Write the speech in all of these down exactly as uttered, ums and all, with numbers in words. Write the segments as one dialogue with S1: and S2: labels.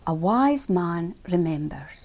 S1: A wise man remembers.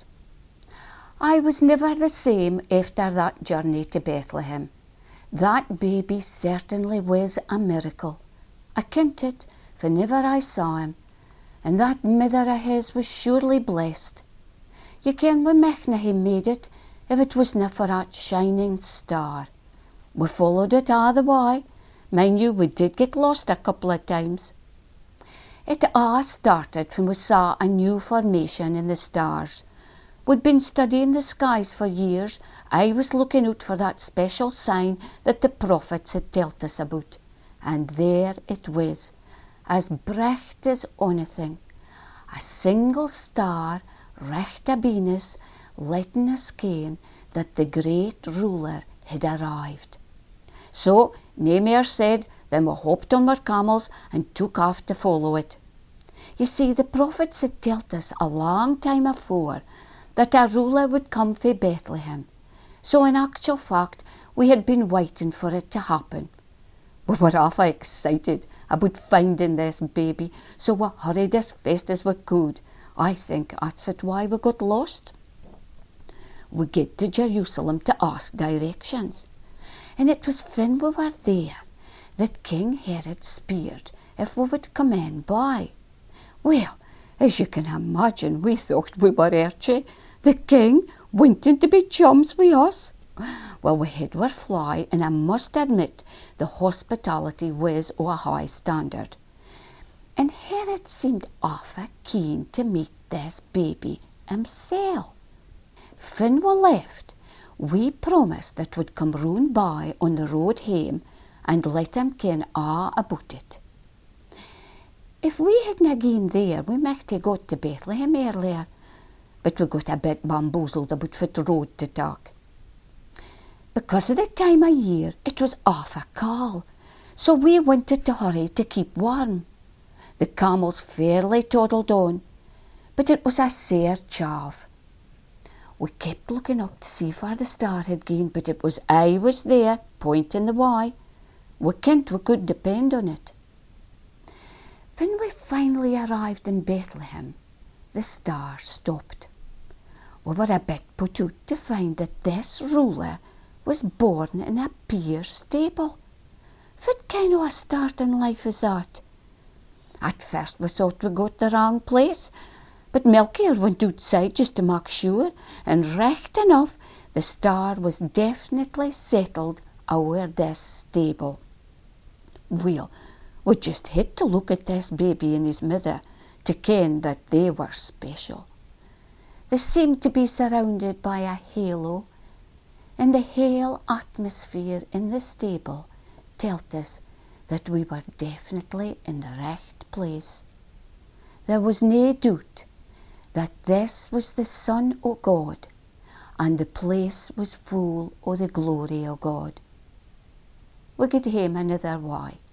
S1: I was never the same after that journey to Bethlehem. That baby certainly was a miracle. I kent it whenever I saw him, and that mither of his was surely blessed. Ye ken we michtna hae made it if it wasna for that shining star. We followed it all the way. Mind you, we did get lost a couple of times. It all started when we saw a new formation in the stars. We'd been studying the skies for years. I was looking out for that special sign that the prophets had told us about. And there it was, as bright as anything. A single star, recht abeen us, letting us ken that the great ruler had arrived. So, nae mair said than we hopped on our camels and took off to follow it. You see, the prophets had told us a long time afore that a ruler would come fae Bethlehem. So in actual fact, we had been waiting for it to happen. We were awful excited about finding this baby, so we hurried as fast as we could. I think that's why we got lost. We get to Jerusalem to ask directions, and it was when we were there that King Herod speered if we would come in by. Well, as you can imagine, we thought we were Archie, the king, wanting to be chums with us. Well, we had our fly, and I must admit the hospitality was of a high standard. And Herod seemed awful keen to meet this baby himself. When we left, we promised that we'd come round by on the road home and let him ken all about it. If we hadna gone there, we might have got to Bethlehem earlier, but we got a bit bamboozled about what road to take. Because of the time of year, it was awful cold, so we wanted to hurry to keep warm. The camels fairly toddled on, but it was a sair chav. We kept looking up to see where the star had gone, but it was I was there, pointing the way. We kent we could depend on it. When we finally arrived in Bethlehem, the star stopped. We were a bit put out to find that this ruler was born in a beer stable. What kind of a start in life is that? At first we thought we got the wrong place, but Melchior went outside just to make sure, and recht enough, the star was definitely settled over this stable. Well, we just had to look at this baby and his mother to ken that they were special. They seemed to be surrounded by a halo, and the whole atmosphere in the stable told us that we were definitely in the right place. There was no doubt that this was the Son of God, and the place was full of the glory of God. We got home another way.